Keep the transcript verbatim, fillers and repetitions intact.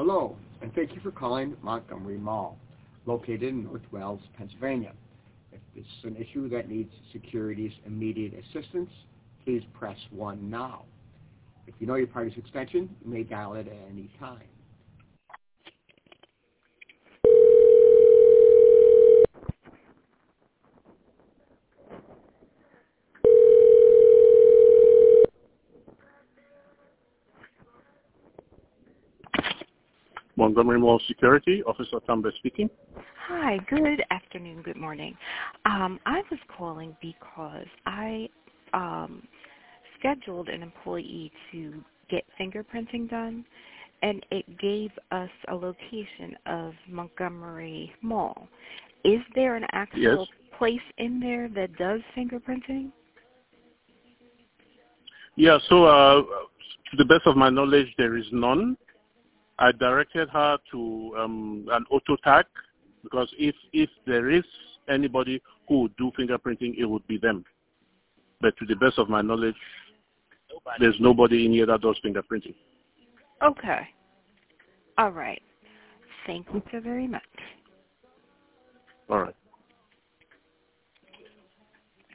Hello, and thank you for calling Montgomery Mall, located in North Wells, Pennsylvania. If this is an issue that needs security's immediate assistance, please press one now. If you know your party's extension, you may dial it at any time. Montgomery Mall Security, Officer Tambe speaking. Hi, good afternoon, good morning. Um, I was calling because I um, scheduled an employee to get fingerprinting done, and it gave us a location of Montgomery Mall. Is there an actual Yes. place in there that does fingerprinting? Yeah, so uh, to the best of my knowledge, there is none. I directed her to um, an auto tag because if if there is anybody who would do fingerprinting, it would be them. But to the best of my knowledge, nobody. There's nobody in here that does fingerprinting. Okay. All right. Thank you so very much. All right.